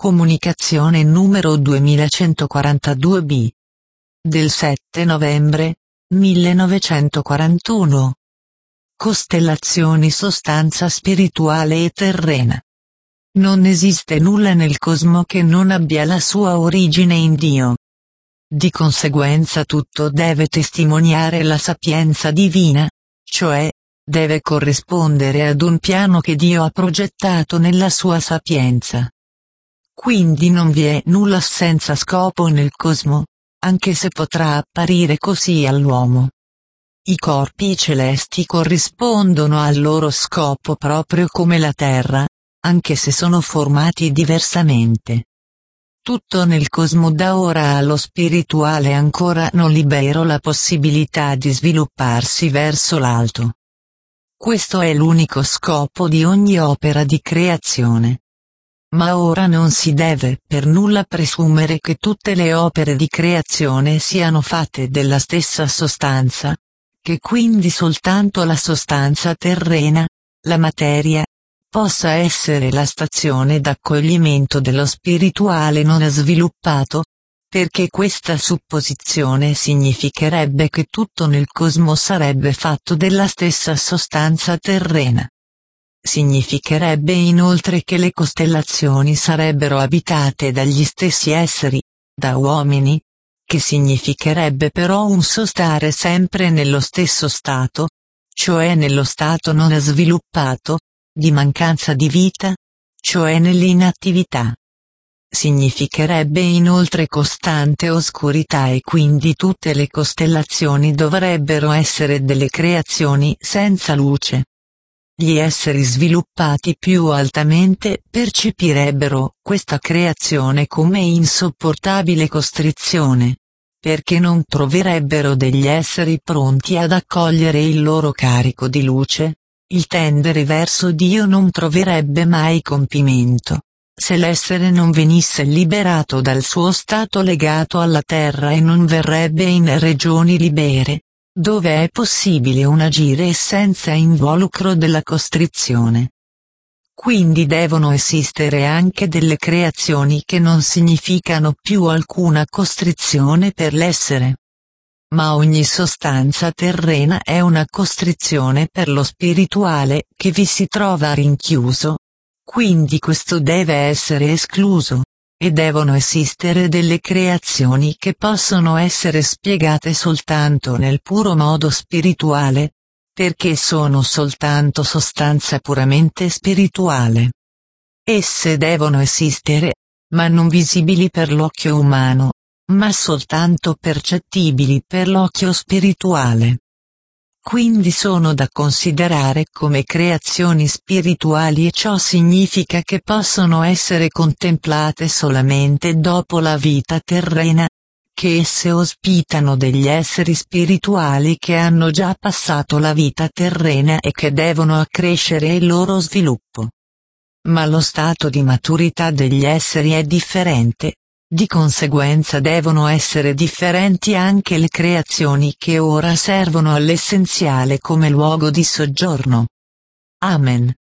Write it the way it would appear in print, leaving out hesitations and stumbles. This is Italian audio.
Comunicazione numero 2142b. Del 7 novembre 1941. Costellazioni, sostanza spirituale e terrena. Non esiste nulla nel cosmo che non abbia la sua origine in Dio. Di conseguenza tutto deve testimoniare la sapienza divina, cioè, deve corrispondere ad un piano che Dio ha progettato nella sua sapienza. Quindi non vi è nulla senza scopo nel cosmo, anche se potrà apparire così all'uomo. I corpi celesti corrispondono al loro scopo proprio come la Terra, anche se sono formati diversamente. Tutto nel cosmo dà ora allo spirituale ancora non libero la possibilità di svilupparsi verso l'alto. Questo è l'unico scopo di ogni opera di creazione. Ma ora non si deve per nulla presumere che tutte le opere di creazione siano fatte della stessa sostanza, che quindi soltanto la sostanza terrena, la materia, possa essere la stazione d'accoglimento dello spirituale non sviluppato, perché questa supposizione significherebbe che tutto nel cosmo sarebbe fatto della stessa sostanza terrena. Significherebbe inoltre che le costellazioni sarebbero abitate dagli stessi esseri, da uomini, che significherebbe però un sostare sempre nello stesso stato, cioè nello stato non sviluppato, di mancanza di vita, cioè nell'inattività. Significherebbe inoltre costante oscurità e quindi tutte le costellazioni dovrebbero essere delle creazioni senza luce. Gli esseri sviluppati più altamente percepirebbero questa creazione come insopportabile costrizione, perché non troverebbero degli esseri pronti ad accogliere il loro carico di luce, il tendere verso Dio non troverebbe mai compimento, se l'essere non venisse liberato dal suo stato legato alla terra e non verrebbe in regioni libere, dove è possibile un agire senza involucro della costrizione. Quindi devono esistere anche delle creazioni che non significano più alcuna costrizione per l'essere. Ma ogni sostanza terrena è una costrizione per lo spirituale che vi si trova rinchiuso. Quindi questo deve essere escluso. E devono esistere delle creazioni che possono essere spiegate soltanto nel puro modo spirituale, perché sono soltanto sostanza puramente spirituale. Esse devono esistere, ma non visibili per l'occhio umano, ma soltanto percettibili per l'occhio spirituale. Quindi sono da considerare come creazioni spirituali e ciò significa che possono essere contemplate solamente dopo la vita terrena, che esse ospitano degli esseri spirituali che hanno già passato la vita terrena e che devono accrescere il loro sviluppo. Ma lo stato di maturità degli esseri è differente. Di conseguenza devono essere differenti anche le creazioni che ora servono all'essenziale come luogo di soggiorno. Amen.